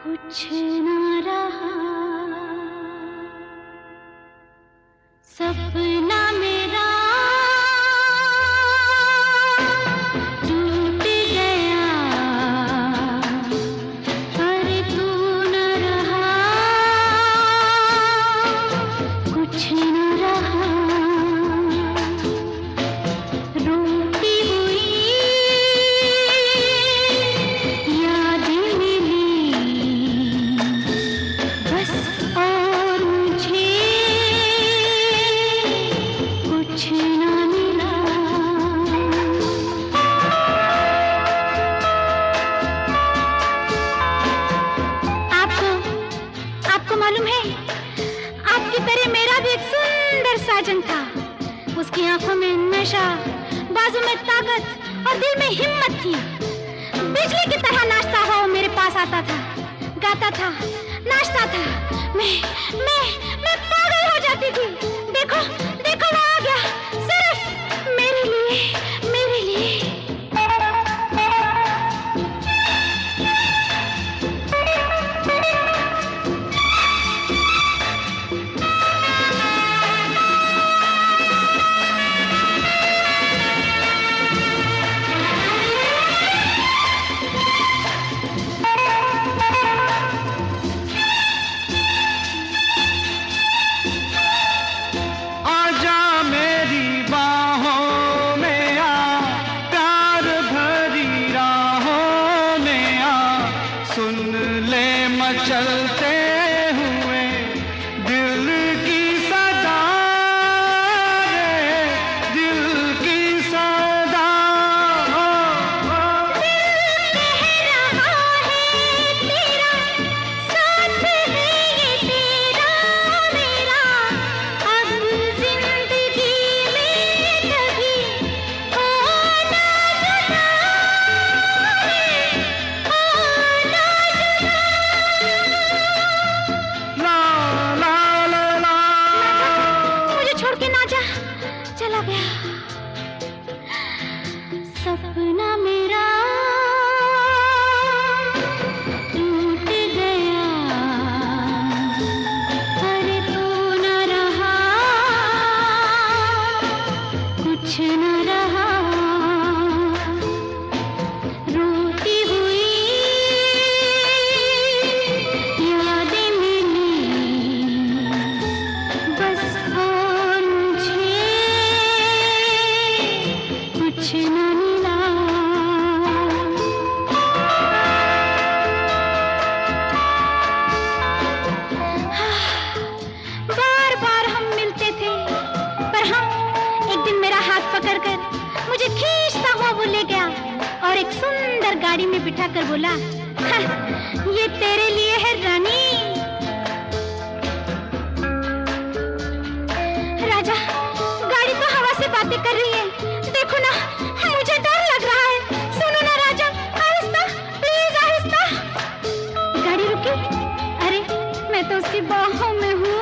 कुछ न रहा, सपना मेरा टूट गया, पर तू न रहा, कुछ न रहा। रोती हुई यादें मिली बस, और मुझे कुछ न मिला। आपको मालूम है, आपकी तरह मेरा भी एक सुंदर साजन था। उसकी आंखों में नशा, बाजू में ताकत और दिल में हिम्मत थी। बिजली की तरह नाचता हुआ वो मेरे पास आता था, गाता था, नाचता था। मैं पागल हो जाती थी। देखो देखो, वो आ गया, सिर्फ मेरे लिए, मेरे लिए। चलते हुए दिल की सदा रे, दिल की सदा। दिल कह रहा है तेरा साथ है, ये तेरा मेरा। अब जिंदगी में कभी होना जुदा है, होना जुदा। मुझे छोड़ के ना जा, चला गया। सपना मेरा टूट गया, पर तू न रहा, कुछ न रहा। रोती हुई यादें मिली बस, और मुझे कुछ न मिला। बार बार हम मिलते थे, पर हम एक दिन मेरा हाथ पकड़कर मुझे खींचता हुआ वो ले गया और एक सुंदर गाड़ी में बिठाकर बोला, ये तेरे लिए है रानी। राजा, गाड़ी तो हवा से बातें कर रही है, देखो ना, मुझे डर लग रहा है। सुनो ना राजा, आहिस्ता, प्लीज आहिस्ता। गाड़ी रुकी। अरे मैं तो उसकी बाहों में हूँ।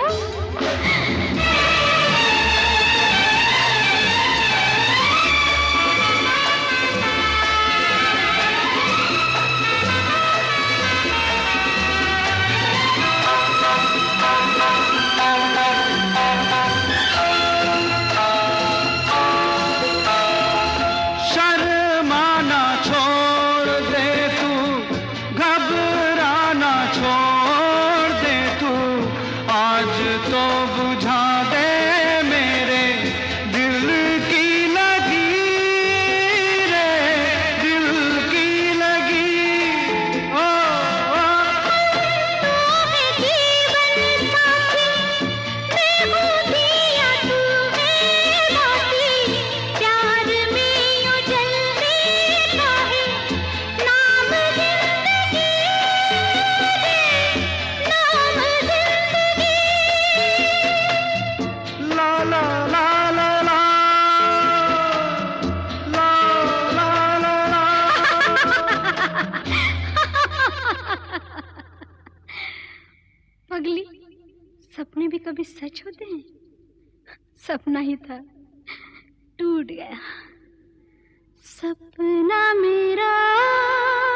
शर्माना छोड़ दे तू, घबराना छोड़ दे तू, आज तो बुझा दे मेरे दिल की लगी रे, दिल की लगी। ओ, ओ। तू है जीवन साथी, मैं हूँ दिया, तू है बाती। प्यार में यूं जलने का है नाम जिंदगी रे, नाम जिंदगी। ला ला ला ला ला, ला ला ला ला। पगली, सपने भी कभी सच होते हैं? सपना ही था, टूट गया। सपना मेरा